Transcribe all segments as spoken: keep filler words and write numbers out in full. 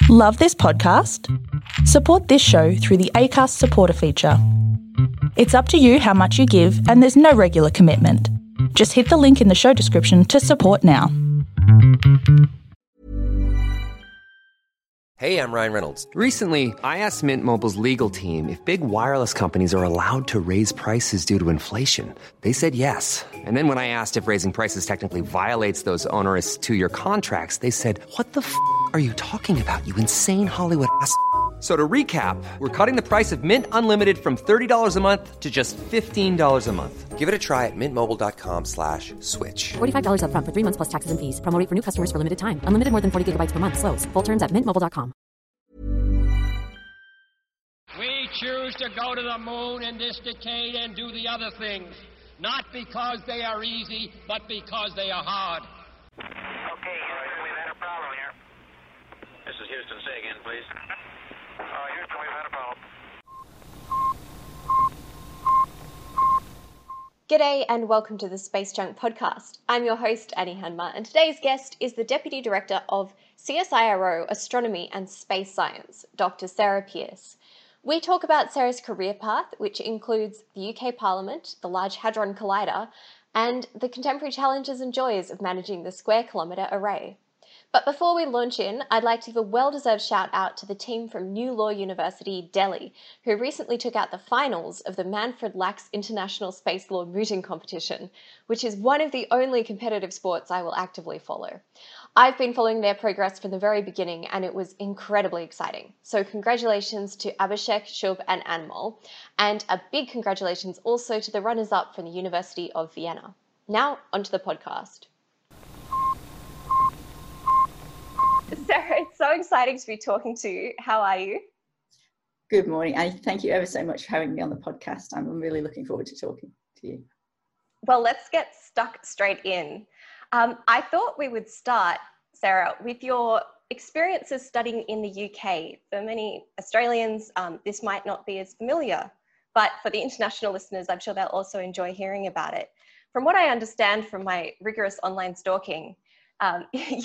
Love this podcast? Support this show through the Acast supporter feature. It's up to you how much you give, and there's no regular commitment. Just hit the link in the show description to support now. Hey, I'm Ryan Reynolds. Recently, I asked Mint Mobile's legal team if big wireless companies are allowed to raise prices due to inflation. They said yes. And then when I asked if raising prices technically violates those onerous two-year contracts, they said, "What the f*** are you talking about, you insane Hollywood ass f- So to recap, we're cutting the price of Mint Unlimited from thirty dollars a month to just fifteen dollars a month. Give it a try at mintmobile.com slash switch. forty-five dollars up front for three months plus taxes and fees. Promo rate for new customers for limited time. Unlimited more than forty gigabytes per month. Slows full terms at mint mobile dot com. We choose to go to the moon in this decade and do the other things, not because they are easy, but because they are hard. Okay, Houston, we've had a problem here. This is Houston. Say again, please. Uh, Houston, we've had a problem. G'day and welcome to the Space Junk Podcast. I'm your host, Annie Hanma, and today's guest is the Deputy Director of C S I R O Astronomy and Space Science, Doctor Sarah Pearce. We talk about Sarah's career path, which includes the U K Parliament, the Large Hadron Collider, and the contemporary challenges and joys of managing the Square Kilometre Array. But before we launch in, I'd like to give a well-deserved shout out to the team from New Law University, Delhi, who recently took out the finals of the Manfred Lachs International Space Law Mooting Competition, which is one of the only competitive sports I will actively follow. I've been following their progress from the very beginning, and it was incredibly exciting. So congratulations to Abhishek, Shubh and Anmol, and a big congratulations also to the runners-up from the University of Vienna. Now, onto the podcast. Sarah, it's so exciting to be talking to you. How are you? Good morning. I thank you ever so much for having me on the podcast. I'm really looking forward to talking to you. Well, let's get stuck straight in. Um, I thought we would start, Sarah, with your experiences studying in the U K. For many Australians, um, this might not be as familiar, but for the international listeners, I'm sure they'll also enjoy hearing about it. From what I understand from my rigorous online stalking, um,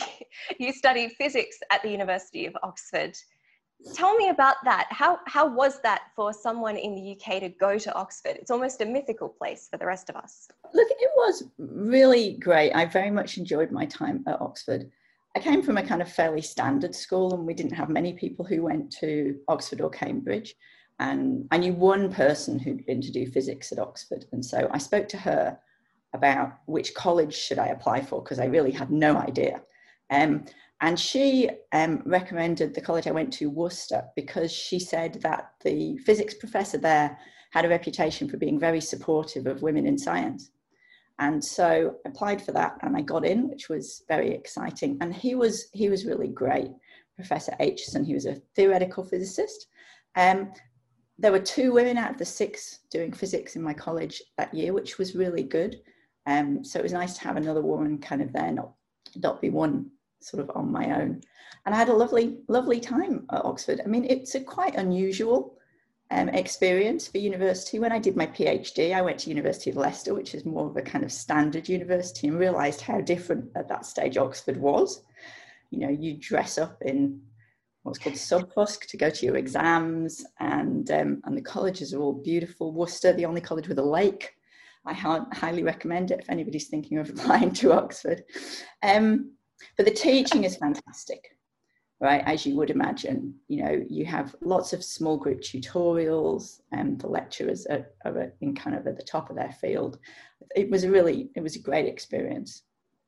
you studied physics at the University of Oxford. Tell me about that. How, how was that for someone in the U K to go to Oxford? It's almost a mythical place for the rest of us. Look, it was really great. I very much enjoyed my time at Oxford. I came from a kind of fairly standard school, and we didn't have many people who went to Oxford or Cambridge. And I knew one person who'd been to do physics at Oxford. And so I spoke to her about which college should I apply for, because I really had no idea. Um, And she um, recommended the college I went to, Worcester, because she said that the physics professor there had a reputation for being very supportive of women in science. And so I applied for that and I got in, which was very exciting. And he was he was really great, Professor Aitchison. He was a theoretical physicist. Um, there were two women out of the six doing physics in my college that year, which was really good. Um, so it was nice to have another woman kind of there, not, not be one sort of on my own. And I had a lovely, lovely time at Oxford. I mean, it's a quite unusual um, experience for university. When I did my PhD, I went to University of Leicester, which is more of a kind of standard university, and realised how different at that stage Oxford was. You know, you dress up in what's called subfusk to go to your exams, and um, and the colleges are all beautiful. Worcester, the only college with a lake. I highly recommend it if anybody's thinking of applying to Oxford. Um, But the teaching is fantastic, right? As you would imagine, you know, you have lots of small group tutorials, and the lecturers are, are in kind of at the top of their field. It was a really, it was a great experience.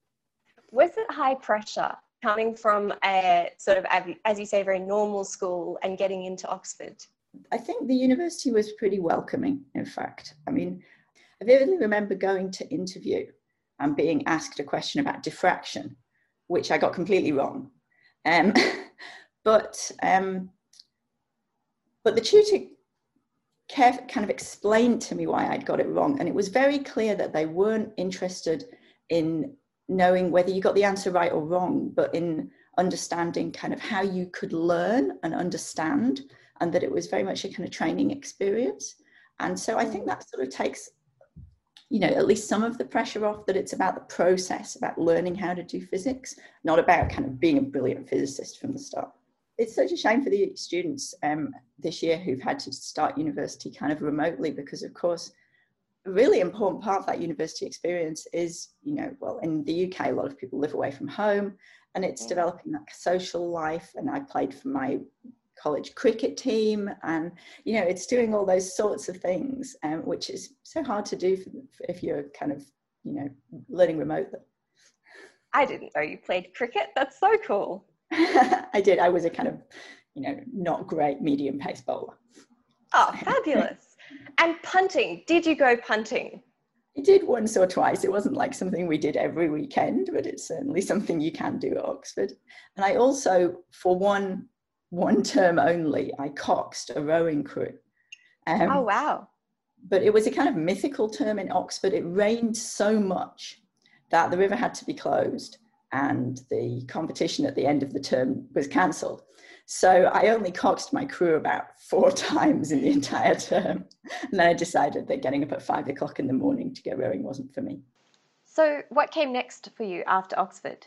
Was it high pressure coming from a sort of, as you say, very normal school and getting into Oxford? I think the university was pretty welcoming, in fact. I mean, I vividly remember going to interview and being asked a question about diffraction, which I got completely wrong. Um, but um, but the tutor care, kind of explained to me why I'd got it wrong. And it was very clear that they weren't interested in knowing whether you got the answer right or wrong, but in understanding kind of how you could learn and understand, and that it was very much a kind of training experience. And so I think that sort of takes, you know, at least some of the pressure off, that it's about the process, about learning how to do physics, not about kind of being a brilliant physicist from the start. it's such a shame for the students um, this year who've had to start university kind of remotely, because of course, a really important part of that university experience is, you know, well, in the U K, a lot of people live away from home, and it's developing that social life. And I played for my college cricket team, and, you know, it's doing all those sorts of things, um, which is so hard to do for, for if you're kind of, you know, learning remotely. I didn't know you played cricket. That's so cool. I did. I was a kind of, you know, not great medium pace bowler. Oh, fabulous. And punting, did you go punting? I did once or twice. It wasn't like something we did every weekend, but it's certainly something you can do at Oxford. And I also, for one one term only, I coxed a rowing crew. Um, oh, wow. But it was a kind of mythical term in Oxford. It rained so much that the river had to be closed, and the competition at the end of the term was cancelled. So I only coxed my crew about four times in the entire term. And then I decided that getting up at five o'clock in the morning to go rowing wasn't for me. So what came next for you after Oxford?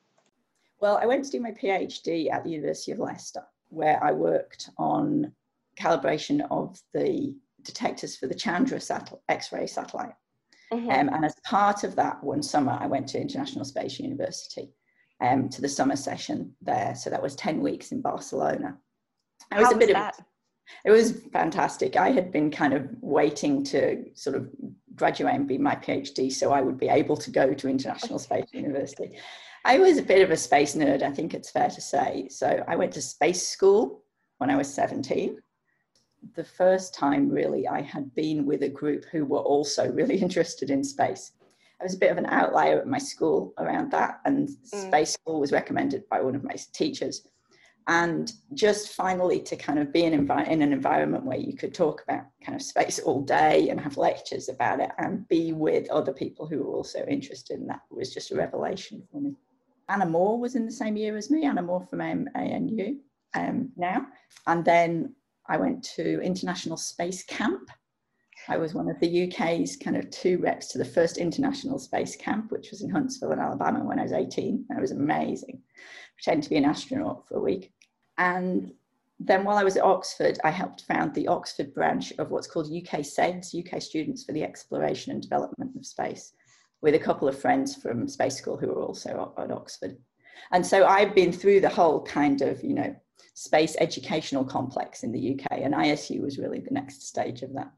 Well, I went to do my PhD at the University of Leicester, where I worked on calibration of the detectors for the Chandra satel- X-ray satellite. Mm-hmm. Um, and as part of that, one summer, I went to International Space University um, to the summer session there. So that was ten weeks in Barcelona. I was How a bit was of, that? It was fantastic. I had been kind of waiting to sort of graduate and be my PhD so I would be able to go to International Space University. I was a bit of a space nerd, I think it's fair to say. So I went to space school when I was seventeen. The first time really I had been with a group who were also really interested in space. I was a bit of an outlier at my school around that, and mm. space school was recommended by one of my teachers. And just finally to kind of be in, envi- in an environment where you could talk about kind of space all day and have lectures about it and be with other people who were also interested in that was just a revelation for me. Anna Moore was in the same year as me, Anna Moore from A N U um, now. And then I went to International Space Camp. I was one of the U K's kind of two reps to the first International Space Camp, which was in Huntsville in Alabama when I was eighteen. It was amazing. Pretending to be an astronaut for a week. And then while I was at Oxford, I helped found the Oxford branch of what's called U K S E D S, U K Students for the Exploration and Development of Space, with a couple of friends from space school who were also at Oxford. And so I've been through the whole kind of, you know, space educational complex in the U K, and I S U was really the next stage of that.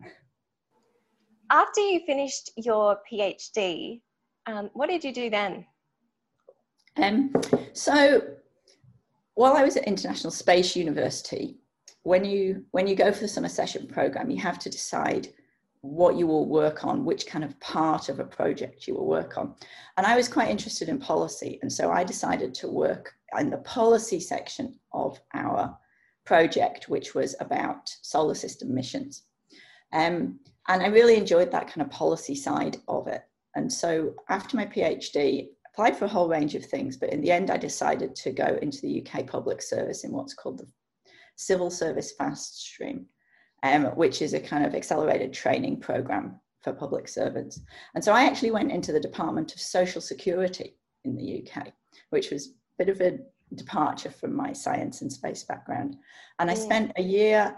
After you finished your PhD, um, what did you do then? Um, so while I was at International Space University, when you when you go for the summer session program, you have to decide what you will work on, which kind of part of a project you will work on. And I was quite interested in policy, and so I decided to work in the policy section of our project, which was about solar system missions. Um, and I really enjoyed that kind of policy side of it. And so after my PhD, applied for a whole range of things, but in the end I decided to go into the U K public service in what's called the Civil Service Fast Stream, um, which is a kind of accelerated training program for public servants. And so I actually went into the Department of Social Security in the U K, which was a bit of a departure from my science and space background. And I yeah. spent a year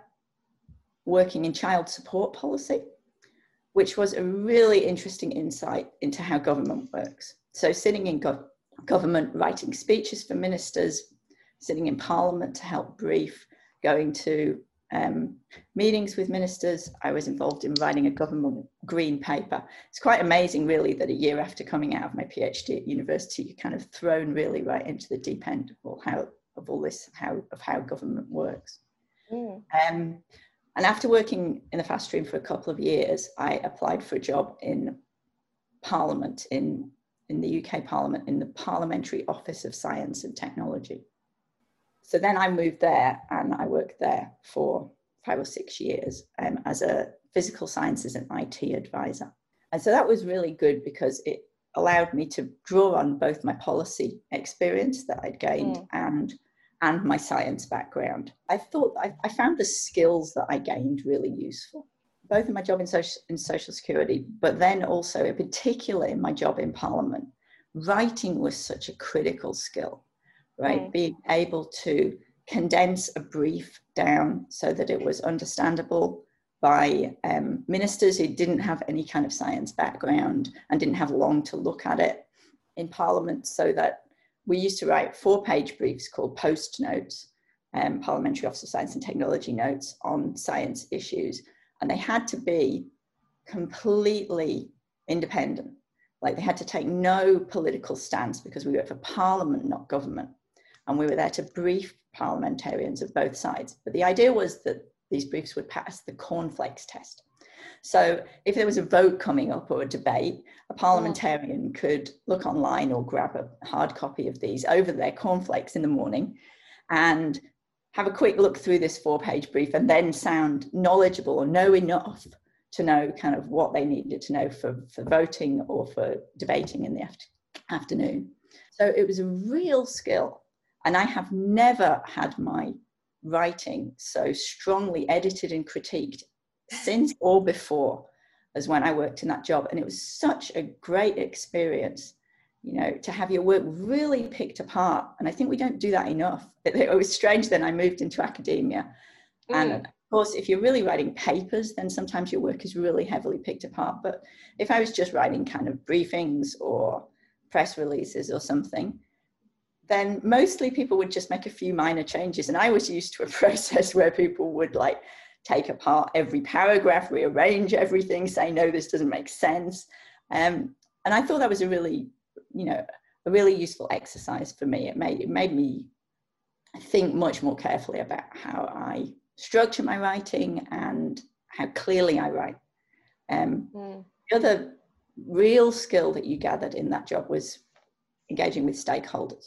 working in child support policy, which was a really interesting insight into how government works. So sitting in gov- government, writing speeches for ministers, sitting in Parliament to help brief, going to um, meetings with ministers. I was involved in writing a government green paper. It's quite amazing, really, that a year after coming out of my PhD at university, you're kind of thrown really right into the deep end of all, how, of all this, how, of how government works. Mm. Um, and after working in the fast stream for a couple of years, I applied for a job in Parliament, in, in the U K Parliament, in the Parliamentary Office of Science and Technology. So then I moved there and I worked there for five or six years um, as a physical sciences and I T advisor. And so that was really good because it allowed me to draw on both my policy experience that I'd gained mm. and, and my science background. I thought I, I found the skills that I gained really useful, both in my job in social, in social security, but then also in particular in my job in Parliament. Writing was such a critical skill. Right, mm. being able to condense a brief down so that it was understandable by um, ministers who didn't have any kind of science background and didn't have long to look at it in Parliament, so that we used to write four-page briefs called post notes, um, Parliamentary Office of Science and Technology notes on science issues, and they had to be completely independent. Like, they had to take no political stance, because we work for Parliament, not government, and we were there to brief parliamentarians of both sides. But the idea was that these briefs would pass the cornflakes test. So if there was a vote coming up or a debate, a parliamentarian could look online or grab a hard copy of these over their cornflakes in the morning and have a quick look through this four-page brief, and then sound knowledgeable or know enough to know kind of what they needed to know for, for voting or for debating in the after, afternoon. So it was a real skill. And I have never had my writing so strongly edited and critiqued since or before as when I worked in that job. And it was such a great experience, you know, to have your work really picked apart. And I think we don't do that enough. It, it was strange. Then I moved into academia. Mm. And of course, if you're really writing papers, then sometimes your work is really heavily picked apart. But if I was just writing kind of briefings or press releases or something, then mostly people would just make a few minor changes. And I was used to a process where people would like take apart every paragraph, rearrange everything, say, no, this doesn't make sense. Um, and I thought that was a really, you know, a really useful exercise for me. It made, it made me think much more carefully about how I structure my writing and how clearly I write. Um, mm. The other real skill that you gathered in that job was engaging with stakeholders.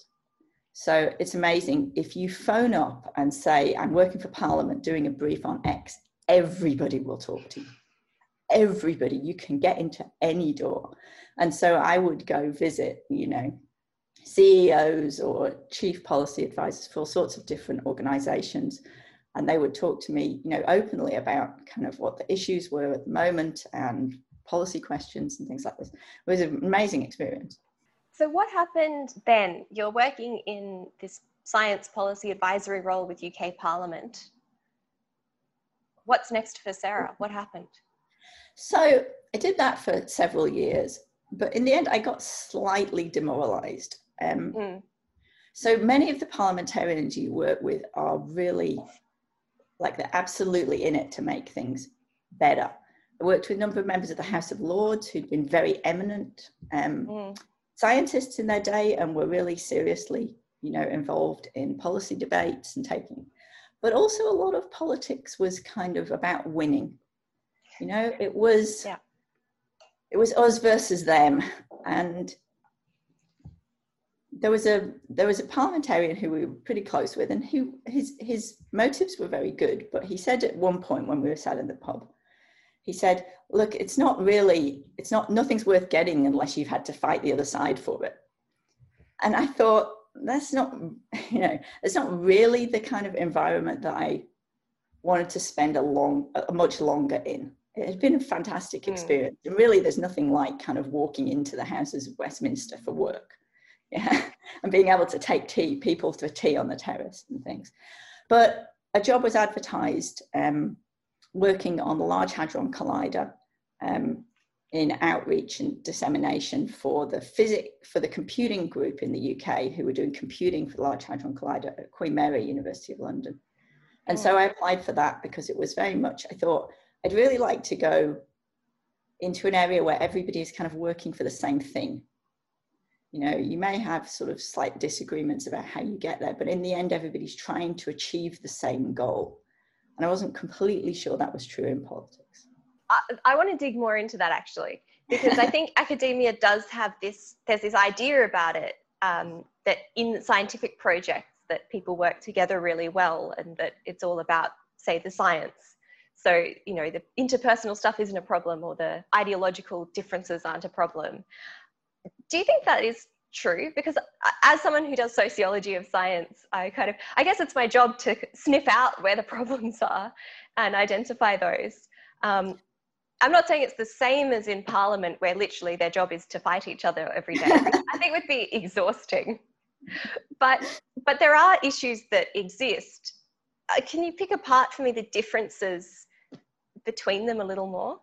So it's amazing. If you phone up and say, I'm working for Parliament doing a brief on X, everybody will talk to you. Everybody. You can get into any door. And so I would go visit, you know, C E Os or chief policy advisors for all sorts of different organizations. And they would talk to me, you know, openly about kind of what the issues were at the moment and policy questions and things like this. It was an amazing experience. So what happened then? You're working in this science policy advisory role with U K Parliament. What's next for Sarah? What happened? So I did that for several years, but in the end I got slightly demoralized. Um, mm. So many of the parliamentarians you work with are really, like, they're absolutely in it to make things better. I worked with a number of members of the House of Lords who'd been very eminent um, mm. scientists in their day and were really seriously, you know, involved in policy debates and taking, but also a lot of politics was kind of about winning. You know, it was, yeah. it was us versus them. And there was a, there was a parliamentarian who we were pretty close with, and who his, his motives were very good. But he said at one point when we were sat in the pub, he said, look, it's not really, it's not, nothing's worth getting unless you've had to fight the other side for it. And I thought, that's not, you know, it's not really the kind of environment that I wanted to spend a long, a much longer in. It had been a fantastic experience. Mm. And really, there's nothing like kind of walking into the Houses of Westminster for work. Yeah. And being able to take tea, people to tea on the terrace and things. But a job was advertised, um, working on the Large Hadron Collider um, in outreach and dissemination for the physics, for the computing group in the U K who were doing computing for the Large Hadron Collider at Queen Mary, University of London. And oh. so I applied for that because it was very much, I thought, I'd really like to go into an area where everybody is kind of working for the same thing. You know, you may have sort of slight disagreements about how you get there, but in the end, everybody's trying to achieve the same goal. And I wasn't completely sure that was true in politics. I, I want to dig more into that, actually, because I think academia does have this, there's this idea about it, um, that in scientific projects that people work together really well, and that it's all about, say, the science. So, you know, the interpersonal stuff isn't a problem, or the ideological differences aren't a problem. Do you think that is true? Because as someone who does sociology of science, I kind of, I guess it's my job to sniff out where the problems are and identify those. Um, I'm not saying it's the same as in Parliament, where literally their job is to fight each other every day. I think it would be exhausting. but but there are issues that exist. Uh, can you pick apart for me the differences between them a little more?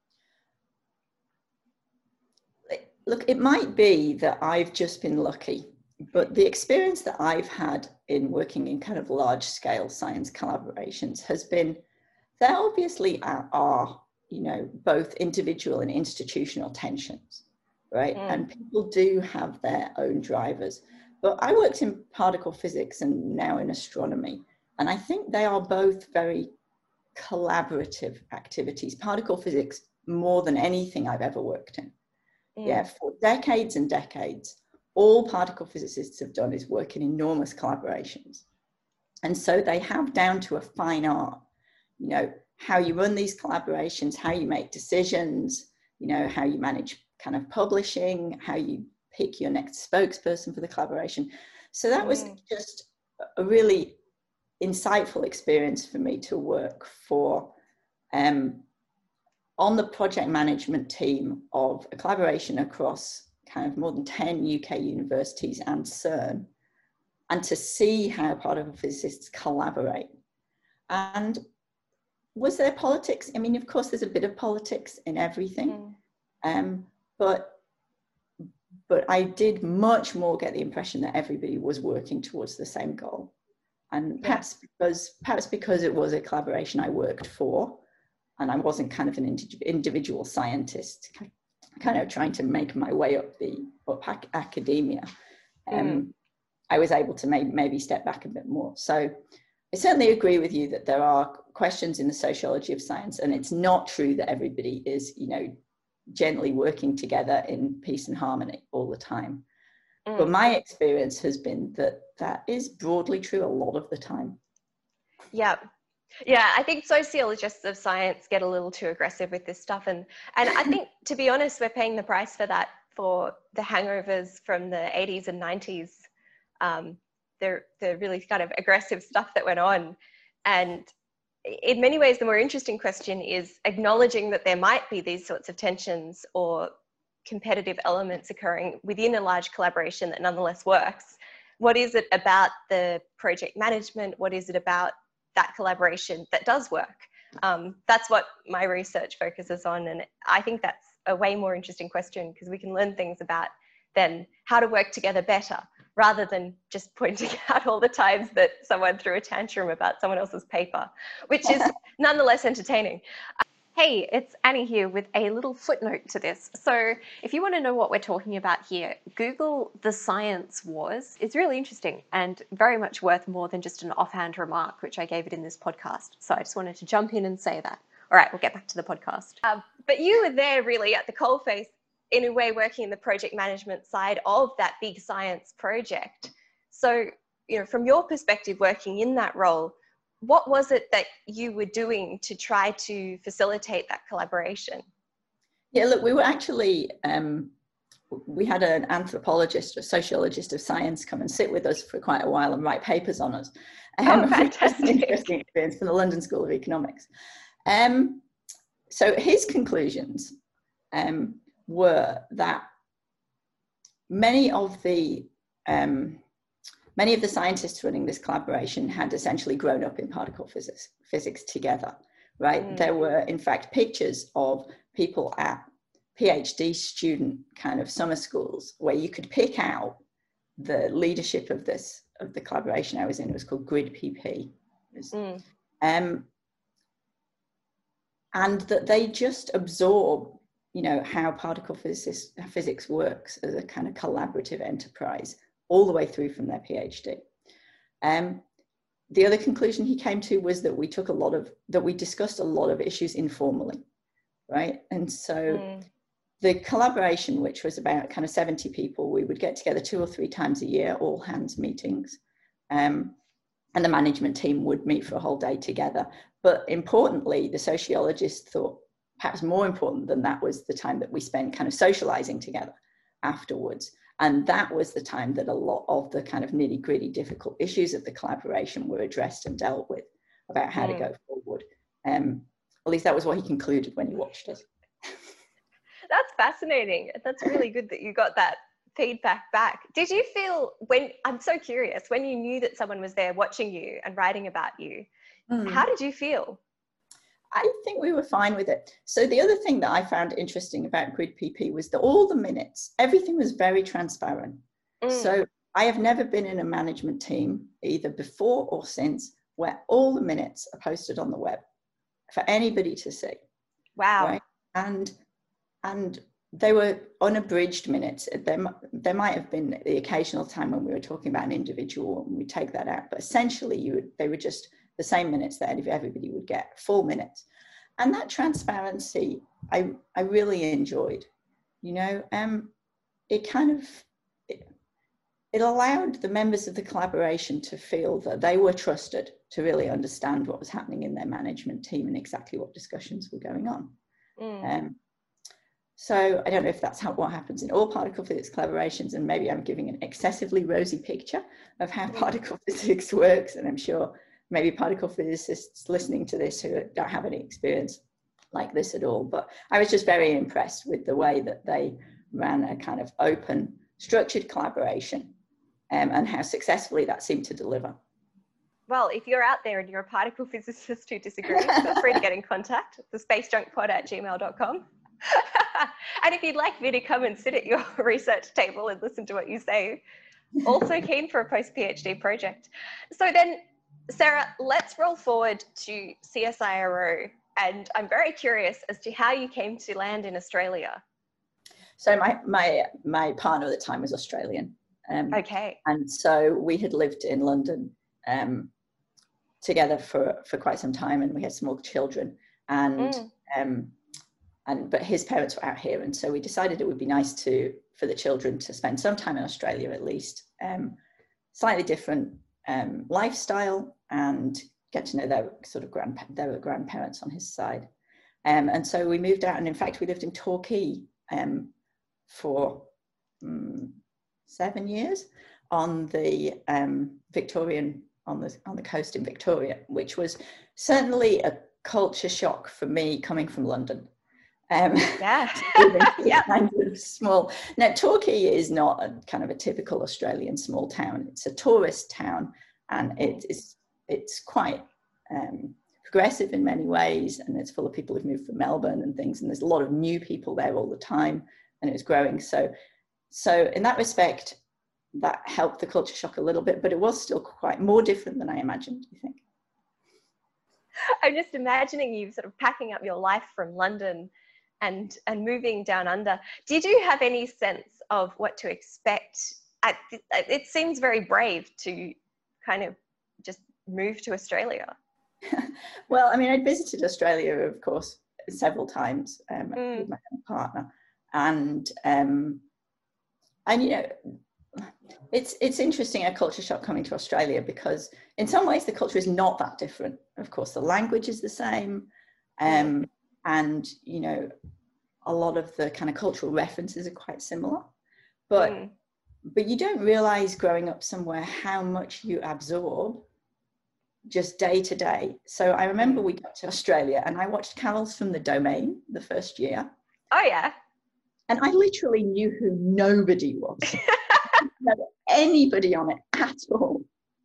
Look, it might be that I've just been lucky, but the experience that I've had in working in kind of large scale science collaborations has been, there obviously are, are you know, both individual and institutional tensions, right? Mm. And people do have their own drivers. But I worked in particle physics and now in astronomy, and I think they are both very collaborative activities. Particle physics more than anything I've ever worked in. Mm. Yeah, for decades and decades, all particle physicists have done is work in enormous collaborations. And so they have down to a fine art, you know, how you run these collaborations, how you make decisions, you know, how you manage kind of publishing, how you pick your next spokesperson for the collaboration. So that was mm. just a really insightful experience for me to work for um, on the project management team of a collaboration across kind of more than ten U K universities and CERN, and to see how particle physicists collaborate. And was there politics? I mean, of course, there's a bit of politics in everything, mm. um, but but I did much more get the impression that everybody was working towards the same goal. And perhaps yeah. because perhaps because it was a collaboration I worked for, and I wasn't kind of an indi- individual scientist, kind of trying to make my way up the up ac- academia. Um, mm. I was able to maybe maybe step back a bit more. So I certainly agree with you that there are questions in the sociology of science, and it's not true that everybody is, you know, gently working together in peace and harmony all the time. Mm. But my experience has been that that is broadly true a lot of the time. Yeah. Yeah, I think sociologists of science get a little too aggressive with this stuff. And, and I think, to be honest, we're paying the price for that, for the hangovers from the eighties and nineties. Um, the, the really kind of aggressive stuff that went on. And in many ways, the more interesting question is acknowledging that there might be these sorts of tensions or competitive elements occurring within a large collaboration that nonetheless works. What is it about the project management? What is it about that collaboration that does work? Um, that's what my research focuses on. And I think that's a way more interesting question, because we can learn things about then how to work together better, rather than just pointing out all the times that someone threw a tantrum about someone else's paper, which is nonetheless entertaining. Hey, it's Annie here with a little footnote to this. So if you want to know what we're talking about here, Google the Science Wars. It's really interesting and very much worth more than just an offhand remark, which I gave it in this podcast. So I just wanted to jump in and say that. All right, we'll get back to the podcast. Um, but you were there really at the coalface, in a way, working in the project management side of that big science project. So, you know, from your perspective, working in that role, what was it that you were doing to try to facilitate that collaboration? Yeah, look, we were actually, um, we had an anthropologist, a sociologist of science come and sit with us for quite a while and write papers on us. Um, oh, fantastic. An interesting experience from the London School of Economics. Um, so his conclusions um, were that many of the um, many of the scientists running this collaboration had essentially grown up in particle physics, physics together, right? Mm. There were, in fact, pictures of people at PhD student kind of summer schools where you could pick out the leadership of this, of the collaboration I was in. It was called Grid P P. It was, mm. um, and that they just absorb, you know, how particle physics, physics works as a kind of collaborative enterprise all the way through from their PhD. Um, the other conclusion he came to was that we took a lot of, that we discussed a lot of issues informally, right? And so mm. the collaboration, which was about kind of seventy people, we would get together two or three times a year, all hands meetings. Um, and the management team would meet for a whole day together. But importantly, the sociologist thought perhaps more important than that was the time that we spent kind of socializing together afterwards. And that was the time that a lot of the kind of nitty gritty difficult issues of the collaboration were addressed and dealt with, about how mm. to go forward. Um, at least that was what he concluded when he watched us. That's fascinating. That's really good that you got that feedback back. Did you feel when, I'm so curious, when you knew that someone was there watching you and writing about you, mm. how did you feel? I think we were fine with it. So the other thing that I found interesting about Grid P P was that all the minutes, everything was very transparent. Mm. So I have never been in a management team, either before or since, where all the minutes are posted on the web for anybody to see. Wow. Right? And, and they were unabridged minutes. There, there might have been the occasional time when we were talking about an individual and we take that out, but essentially you would, they were just the same minutes that everybody would get, full minutes. And that transparency, I, I really enjoyed, you know, um, it kind of, it, it allowed the members of the collaboration to feel that they were trusted to really understand what was happening in their management team and exactly what discussions were going on. Mm. Um, so I don't know if that's how, what happens in all particle physics collaborations, and maybe I'm giving an excessively rosy picture of how mm. particle physics works, and I'm sure maybe particle physicists listening to this who don't have any experience like this at all. But I was just very impressed with the way that they ran a kind of open, structured collaboration um, and how successfully that seemed to deliver. Well, if you're out there and you're a particle physicist who disagrees, feel free to get in contact at the space junk pod at gmail dot com. And if you'd like me to come and sit at your research table and listen to what you say, also keen for a post-PhD project. So then, Sarah, let's roll forward to C S I R O, and I'm very curious as to how you came to land in Australia. So my my my partner at the time was Australian. Um, okay. And so we had lived in London um, together for, for quite some time, and we had small children. And mm. um, and but his parents were out here, and so we decided it would be nice to for the children to spend some time in Australia at least. Um, slightly different um, lifestyle, and get to know their sort of grand their grandparents on his side. Um, and so we moved out, and in fact we lived in Torquay um, for um, seven years on the um, Victorian on the on the coast in Victoria, which was certainly a culture shock for me coming from London. Um, yeah, yeah, kind of small. Now, Torquay is not a kind of a typical Australian small town. It's a tourist town, and it is it's quite um, progressive in many ways, and it's full of people who've moved from Melbourne and things. And there's a lot of new people there all the time, and it was growing. So, so in that respect, that helped the culture shock a little bit, but it was still quite more different than I imagined. I think. I'm just imagining you sort of packing up your life from London and and moving down under. Did you have any sense of what to expect? At, it seems very brave to kind of just move to Australia. Well, I mean, I'd visited Australia, of course, several times um, mm. with my partner, and um, and you know, it's it's interesting, a culture shock coming to Australia, because in some ways the culture is not that different. Of course, the language is the same, um, and you know, a lot of the kind of cultural references are quite similar, but mm. but you don't realize growing up somewhere how much you absorb just day to day. So I remember we got to Australia and I watched Carols from the Domain the first year. Oh yeah. And I literally knew who nobody was. Not anybody on it at all.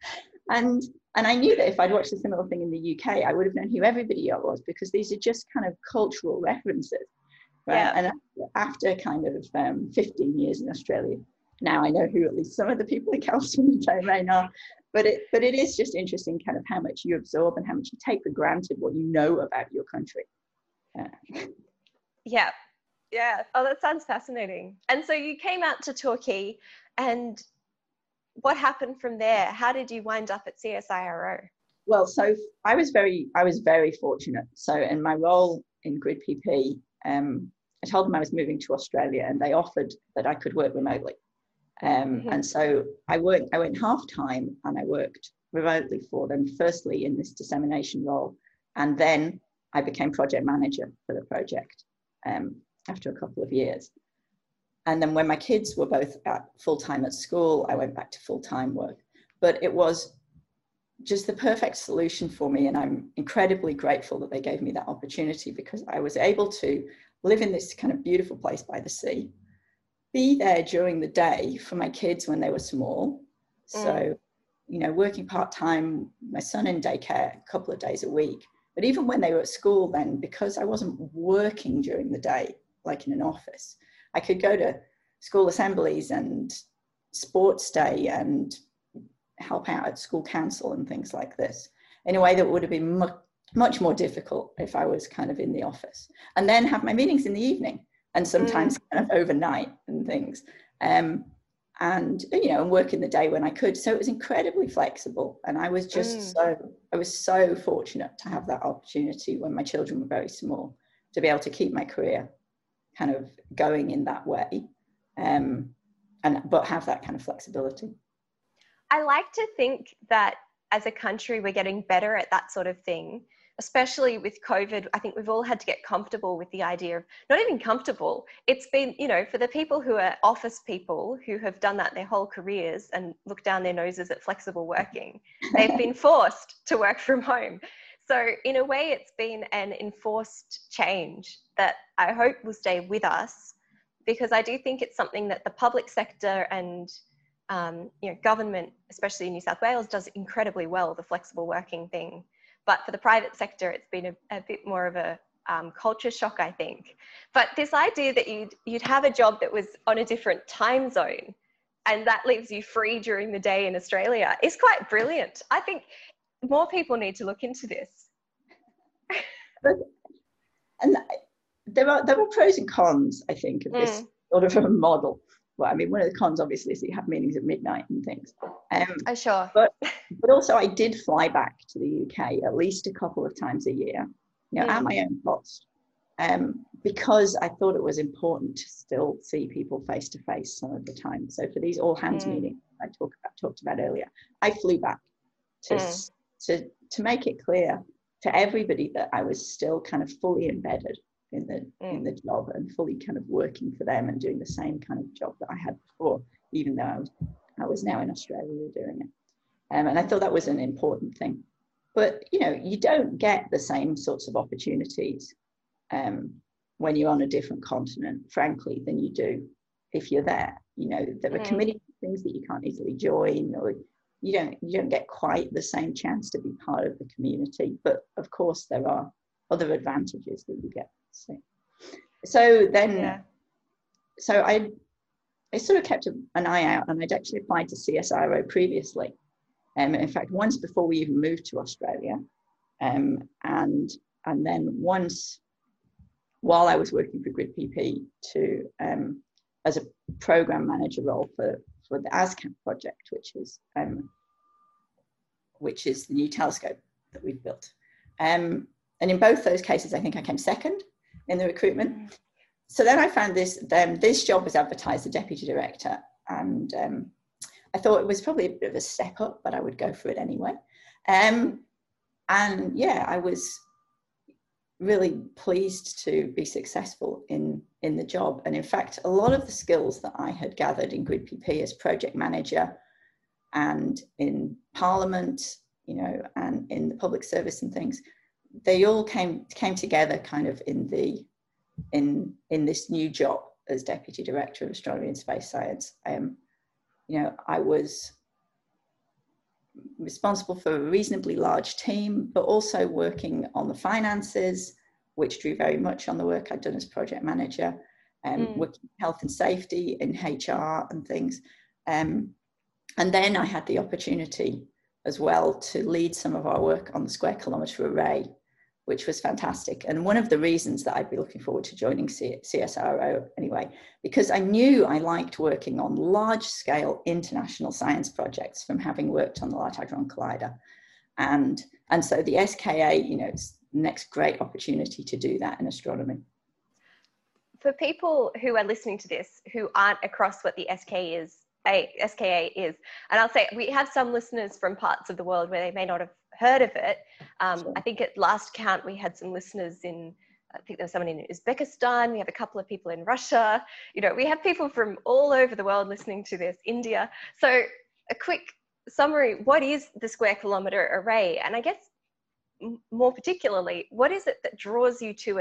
And and I knew that if I'd watched a similar thing in the U K, I would have known who everybody was, because these are just kind of cultural references. Right? Yeah. And after kind of um, fifteen years in Australia, now I know who at least some of the people in Carols from the Domain are. But it but it is just interesting kind of how much you absorb and how much you take for granted what you know about your country. Uh, yeah. Yeah. Oh, that sounds fascinating. And so you came out to Torquay, and what happened from there? How did you wind up at C S I R O? Well, so I was very, I was very fortunate. So in my role in Grid P P, um, I told them I was moving to Australia, and they offered that I could work remotely. Um, mm-hmm. And so I worked, I went half time, and I worked remotely for them, firstly in this dissemination role, and then I became project manager for the project um, after a couple of years. And then when my kids were both at full-time at school, I went back to full-time work. But it was just the perfect solution for me, and I'm incredibly grateful that they gave me that opportunity, because I was able to live in this kind of beautiful place by the sea, be there during the day for my kids when they were small. So, mm. you know, working part-time, my son in daycare a couple of days a week. But even when they were at school then, because I wasn't working during the day, like in an office, I could go to school assemblies and sports day and help out at school council and things like this in a way that would have been much, much more difficult if I was kind of in the office. And then have my meetings in the evening and sometimes mm. kind of overnight and things. Um, and, you know, and work in the day when I could. So it was incredibly flexible. And I was just mm. so, I was so fortunate to have that opportunity when my children were very small, to be able to keep my career kind of going in that way. Um, and, but have that kind of flexibility. I like to think that as a country, we're getting better at that sort of thing, especially with COVID. I think we've all had to get comfortable with the idea of, not even comfortable, it's been, you know, for the people who are office people who have done that their whole careers and look down their noses at flexible working, they've been forced to work from home. So in a way, it's been an enforced change that I hope will stay with us, because I do think it's something that the public sector and um, you know, government, especially in New South Wales, does incredibly well, the flexible working thing. But for the private sector, it's been a, a bit more of a um, culture shock, I think. But this idea that you'd, you'd have a job that was on a different time zone and that leaves you free during the day in Australia is quite brilliant. I think more people need to look into this. And there are, there are pros and cons, I think, of this mm. sort of a model. Well, I mean, one of the cons, obviously, is that you have meetings at midnight and things. Um, oh, sure. But but also, I did fly back to the U K at least a couple of times a year, you know, mm. at my own cost, um, because I thought it was important to still see people face to face some of the time. So for these all hands mm. meetings I talked about, talked about earlier, I flew back to mm. to to make it clear to everybody that I was still kind of fully embedded in the mm. in the job and fully kind of working for them and doing the same kind of job that I had before, even though I was I was now in Australia doing it. Um, and I thought that was an important thing. But, you know, you don't get the same sorts of opportunities um, when you're on a different continent, frankly, than you do if you're there. You know, there are mm. committee things that you can't easily join, or you don't you don't get quite the same chance to be part of the community. But of course, there are other advantages that you get. So, so then, yeah. so I, I sort of kept an eye out, and I'd actually applied to C S I R O previously. Um, in fact, once before we even moved to Australia, um, and and then once while I was working for Grid P P to um, as a program manager role for for the ASCAP project, which is um, which is the new telescope that we've built. Um, and in both those cases, I think I came second in the recruitment. So then I found this, um, this job was advertised as deputy director, and um, I thought it was probably a bit of a step up, but I would go for it anyway. Um, and yeah, I was really pleased to be successful in, in the job. And in fact, a lot of the skills that I had gathered in Grid P P as project manager and in Parliament, you know, and in the public service and things, they all came came together kind of in the in in this new job as Deputy Director of Astronomy and Space Science. Um, you know, I was responsible for a reasonably large team, but also working on the finances, which drew very much on the work I'd done as project manager, um, mm. working health and safety in H R and things. Um, and then I had the opportunity as well to lead some of our work on the Square Kilometre Array, which was fantastic. And one of the reasons that I'd be looking forward to joining C S I R O anyway, because I knew I liked working on large scale international science projects from having worked on the Large Hadron Collider. And, and so the S K A, you know, it's the next great opportunity to do that in astronomy. For people who are listening to this, who aren't across what the S K is, A, S K A is, and I'll say we have some listeners from parts of the world where they may not have heard of it. Um, sure. I think at last count, we had some listeners in, I think there was someone in Uzbekistan. We have a couple of people in Russia. You know, we have people from all over the world listening to this, India. So a quick summary, what is the Square Kilometre Array? And I guess more particularly, what is it that draws you to it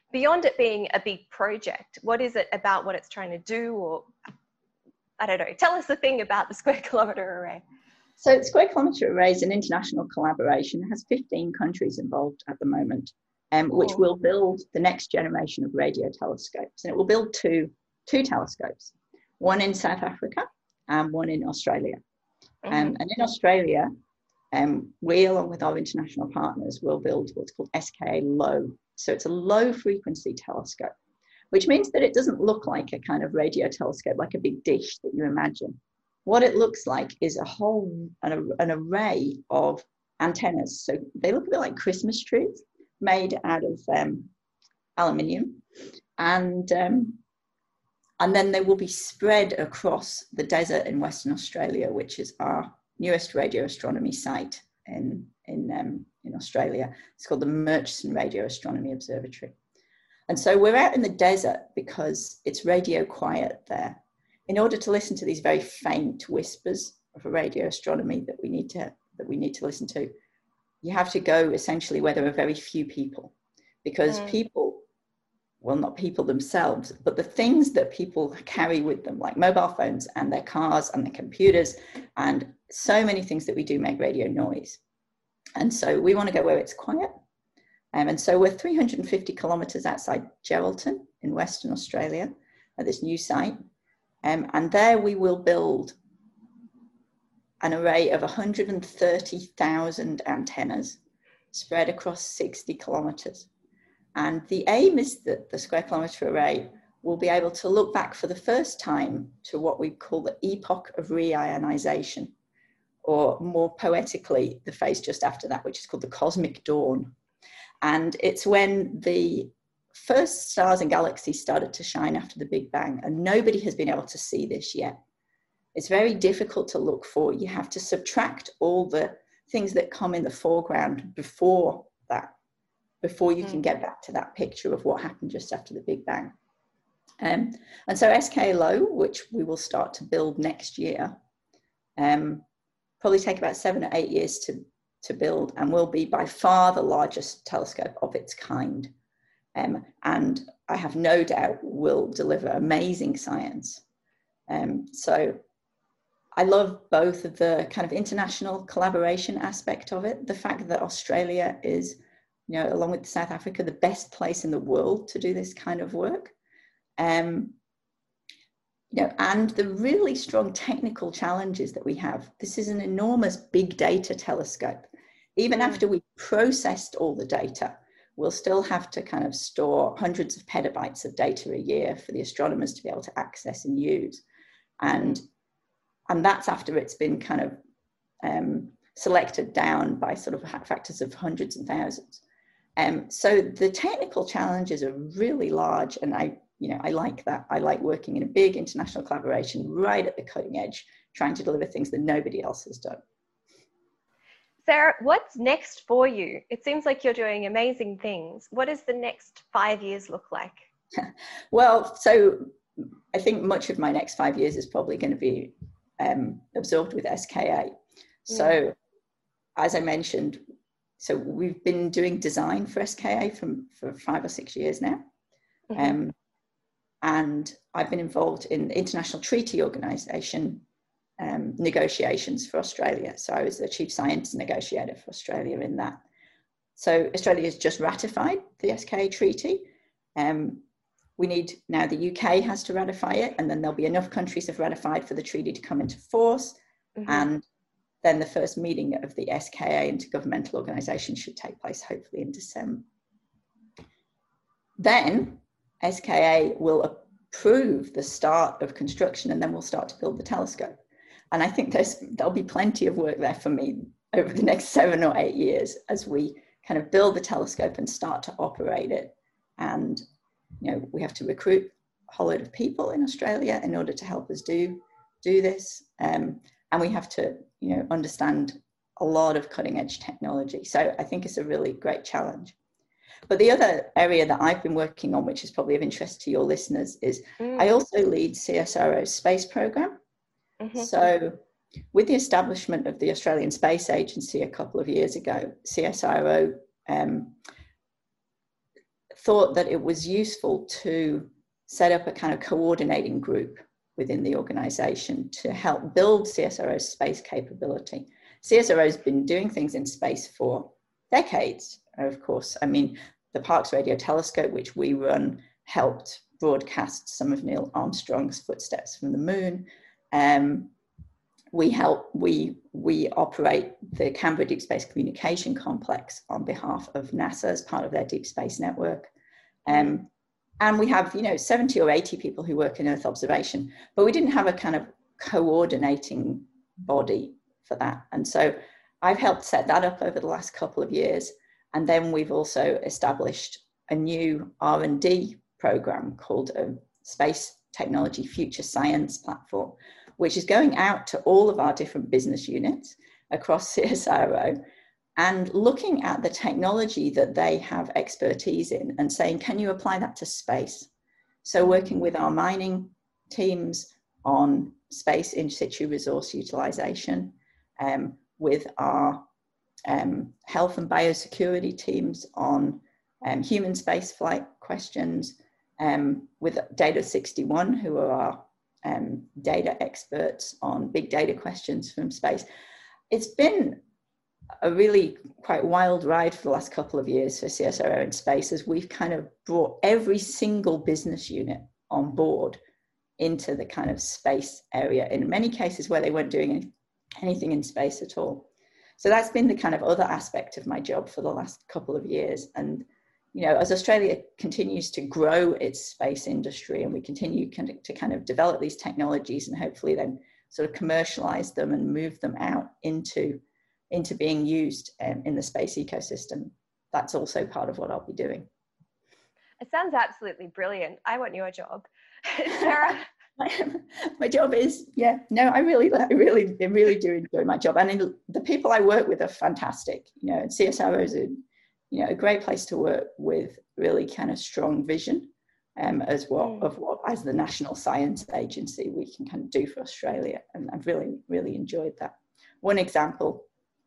beyond it being a big project, what is it about what it's trying to do? Or, I don't know, tell us the thing about the Square Kilometre Array. So the Square Kilometre Array is an international collaboration. It has fifteen countries involved at the moment, um, which will build the next generation of radio telescopes. And it will build two, two telescopes, one in South Africa and one in Australia. Mm-hmm. Um, and in Australia, um, we, along with our international partners, will build what's called S K A Low. So it's a low frequency telescope, which means that it doesn't look like a kind of radio telescope, like a big dish that you imagine. What it looks like is a whole, an, an array of antennas. So they look a bit like Christmas trees made out of um, aluminium. And, um, and then they will be spread across the desert in Western Australia, which is our newest radio astronomy site in, in, um, in Australia. It's called the Murchison Radio Astronomy Observatory. And so we're out in the desert because it's radio quiet there. In order to listen to these very faint whispers of a radio astronomy that we need to, that we need to listen to, you have to go essentially where there are very few people, because mm. people, well, not people themselves, but the things that people carry with them, like mobile phones and their cars and their computers, and so many things that we do make radio noise. And so we want to go where it's quiet. Um, and so we're three hundred fifty kilometres outside Geraldton in Western Australia at this new site. Um, and there we will build an array of one hundred thirty thousand antennas spread across sixty kilometres. And the aim is that the Square Kilometre Array will be able to look back for the first time to what we call the epoch of reionisation, or more poetically, the phase just after that, which is called the cosmic dawn. And it's when the first stars and galaxies started to shine after the Big Bang, and nobody has been able to see this yet. It's very difficult to look for. You have to subtract all the things that come in the foreground before that, before you can get back to that picture of what happened just after the Big Bang. Um, and so S K A Low, which we will start to build next year, um, probably take about seven or eight years to, to build, and will be by far the largest telescope of its kind. Um, and I have no doubt will deliver amazing science. Um, so I love both of the kind of international collaboration aspect of it, the fact that Australia is, you know, along with South Africa, the best place in the world to do this kind of work. Um, you know, and the really strong technical challenges that we have. This is an enormous big data telescope. Even after we processed all the data, we'll still have to kind of store hundreds of petabytes of data a year for the astronomers to be able to access and use. And, and that's after it's been kind of um, selected down by sort of factors of hundreds and thousands. Um, so the technical challenges are really large, and I, you know, I like that. I like working in a big international collaboration right at the cutting edge, trying to deliver things that nobody else has done. Sarah, what's next for you? It seems like you're doing amazing things. What does the next five years look like? Well, so I think much of my next five years is probably going to be um, absorbed with S K A. So mm. as I mentioned, so we've been doing design for S K A from, for five or six years now. Mm-hmm. Um, and I've been involved in the International Treaty Organisation um, negotiations for Australia. So I was the chief science negotiator for Australia in that. So Australia has just ratified the S K A treaty. Um, we need, now the U K has to ratify it, and then there'll be enough countries have ratified for the treaty to come into force. Mm-hmm. And then the first meeting of the S K A Intergovernmental Organisation should take place hopefully in December. Then S K A will approve the start of construction, and then we'll start to build the telescope. And I think there's, there'll be plenty of work there for me over the next seven or eight years as we kind of build the telescope and start to operate it. And, you know, we have to recruit a whole load of people in Australia in order to help us do, do this. Um, and we have to, you know, understand a lot of cutting edge technology. So I think it's a really great challenge. But the other area that I've been working on, which is probably of interest to your listeners, is mm. I also lead C S I R O's space program. Mm-hmm. So with the establishment of the Australian Space Agency a couple of years ago, C S I R O um, thought that it was useful to set up a kind of coordinating group within the organization to help build C S R O's space capability. C S R O has been doing things in space for decades, of course. I mean, the Parkes Radio Telescope, which we run, helped broadcast some of Neil Armstrong's footsteps from the moon. Um, we help, we, we operate the Canberra Deep Space Communication Complex on behalf of NASA as part of their Deep Space Network. Um, and we have, you know, seventy or eighty people who work in Earth observation, but we didn't have a kind of coordinating body for that. And so I've helped set that up over the last couple of years. And then we've also established a new R and D program called a Space Technology Future Science Platform, which is going out to all of our different business units across C S I R O and looking at the technology that they have expertise in and saying, can you apply that to space? So working with our mining teams on space in situ resource utilization, um, with our um, health and biosecurity teams on um, human space flight questions, um, with Data sixty-one, who are our um, data experts on big data questions from space. It's been a really quite wild ride for the last couple of years for C S I R O in space, as we've kind of brought every single business unit on board into the kind of space area, in many cases where they weren't doing any, anything in space at all. So that's been the kind of other aspect of my job for the last couple of years. And, you know, as Australia continues to grow its space industry and we continue kind of, to kind of develop these technologies and hopefully then sort of commercialize them and move them out into, into being used um, in the space ecosystem, that's also part of what I'll be doing. It sounds absolutely brilliant. I want your job. Sarah? my, my job is, yeah, no, I really, I really, I really do enjoy my job. And in, the people I work with are fantastic. You know, and C S I R O is a, you know, a great place to work with really kind of strong vision um, as well mm. of what, as the national science agency, we can kind of do for Australia. And I've really, really enjoyed that. One example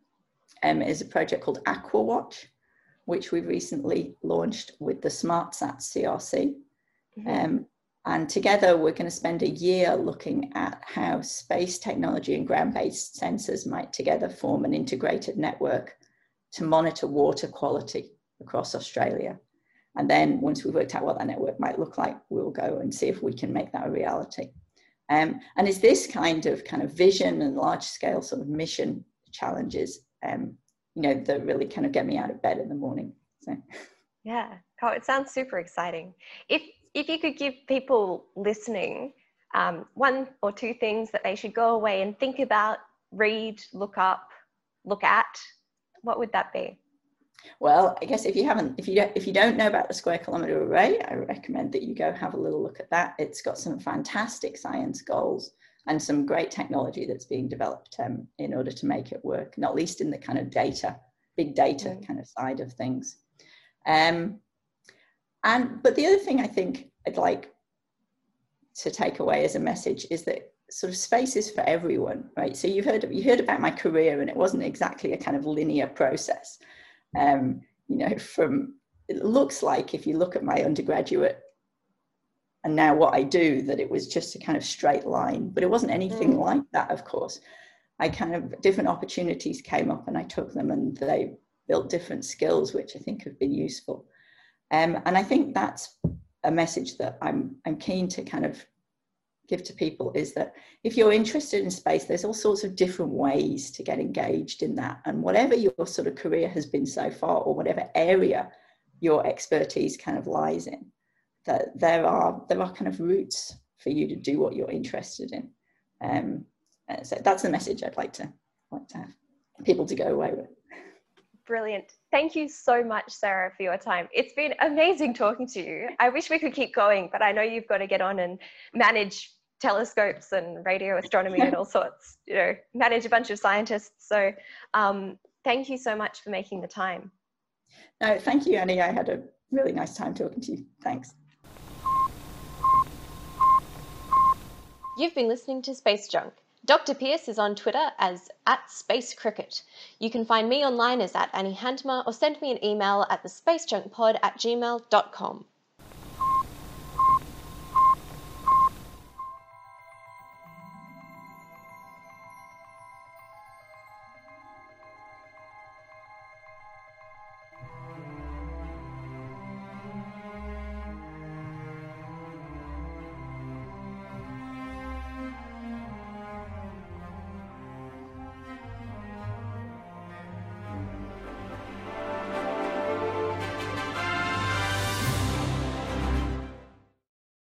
um, is a project called AquaWatch, which we recently launched with the SmartSat C R C. Mm-hmm. Um, and together we're going to spend a year looking at how space technology and ground-based sensors might together form an integrated network to monitor water quality across Australia. And then once we've worked out what that network might look like, we'll go and see if we can make that a reality. Um, and it's this kind of kind of vision and large-scale sort of mission challenges, um, you know, that really kind of get me out of bed in the morning. So. Yeah, oh, it sounds super exciting. If if you could give people listening um, one or two things that they should go away and think about, read, look up, look at, what would that be? Well, I guess if you haven't, if you don't, if you don't know about the Square Kilometre Array, I recommend that you go have a little look at that. It's got some fantastic science goals and some great technology that's being developed um, in order to make it work, not least in the kind of data, big data mm. kind of side of things. Um, and, but the other thing I think I'd like to take away as a message is that sort of space is for everyone, right? So you've heard, you heard about my career, and it wasn't exactly a kind of linear process. Um, you know, from, it looks like if you look at my undergraduate and now what I do, that it was just a kind of straight line, but it wasn't anything mm. like that, of course. I kind of, different opportunities came up and I took them, and they built different skills, which I think have been useful. Um, and I think that's a message that I'm, I'm keen to kind of give to people, is that if you're interested in space, there's all sorts of different ways to get engaged in that. And whatever your sort of career has been so far, or whatever area your expertise kind of lies in, that there are, there are kind of routes for you to do what you're interested in. Um, so that's the message I'd like to, like to have people to go away with. Brilliant. Thank you so much, Sarah, for your time. It's been amazing talking to you. I wish we could keep going, but I know you've got to get on and manage telescopes and radio astronomy and all sorts, you know, manage a bunch of scientists. So um, thank you so much for making the time. No, thank you, Annie. I had a really nice time talking to you. Thanks. You've been listening to Space Junk. Doctor Pearce is on Twitter as at Space Cricket. You can find me online as at Annie Handmer or send me an email at the space junk pod at gmail dot com.